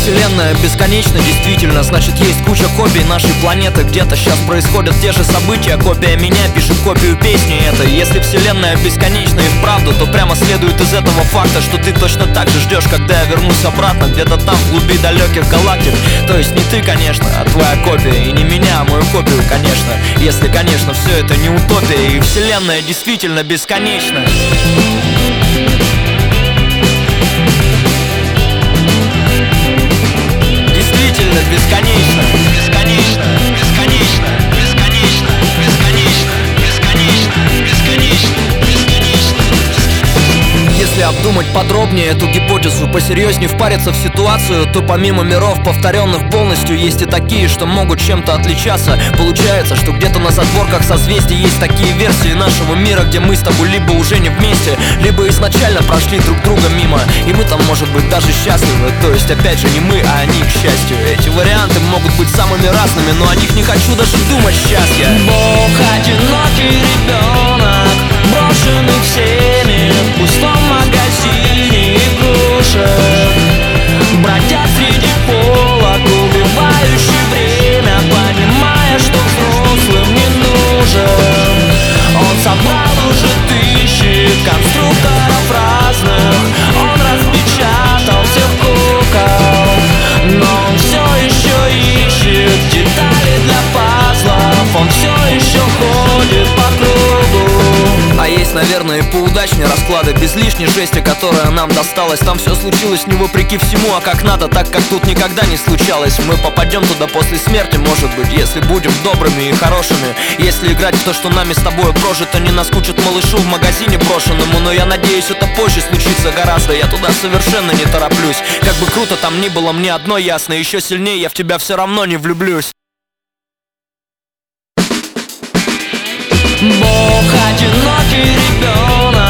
вселенная бесконечна, действительно, значит есть куча копий нашей планеты. Где-то сейчас происходят те же события, копия меня пишет копию песни этой. Если вселенная бесконечна и вправду, то прямо следует из этого факта, что ты точно так же ждешь, когда я вернусь обратно, где-то там, в глуби далеких галактик. То есть не ты, конечно, а твоя копия, и не меня, а мою копию, конечно. Если, конечно, все это не утопия, и вселенная действительно бесконечна. Действительно бесконечно, бесконечно, бесконечно, бесконечно, бесконечно, бесконечно, бесконечно, бесконечно. Если обдумать подробнее эту гипотезу, посерьезнее впариться в ситуацию, то помимо миров, повторенных полностью, есть и такие, что могут чем-то отличаться. Получается, что где-то на задворках созвездий есть такие версии нашего мира, где мы с тобой либо уже не вместе, либо изначально прошли друг друга мимо, и мы там, может быть, даже счастливы. То есть, опять же, не мы, а они, к счастью. Эти варианты могут быть самыми разными, но о них не хочу даже думать сейчас я. Бог одинокий ребенок, брошенный всеми в пустом магазине игрушек, бродят среди полок, убивающий время, понимая, что взрослым не нужен. Он собрал уже тысячи конструкторов разных, он распечатал всех кукол, но он все еще ищет детали для пазлов, он все еще ходит по кругу. А есть, наверное, и поудачнее расклады, без лишней жести, которая нам досталась. Там все случилось не вопреки всему, а как надо, так как тут никогда не случалось. Мы попадем туда после смерти, может быть, если будем добрыми и хорошими. Если играть в то, что нами с тобой прожито, не наскучит малышу в магазине брошенному. Но я надеюсь, это позже случится гораздо, я туда совершенно не тороплюсь. Как бы круто там ни было, мне одно ясно: еще сильнее я в тебя все равно не влюблюсь. Бог одинокий ребенок,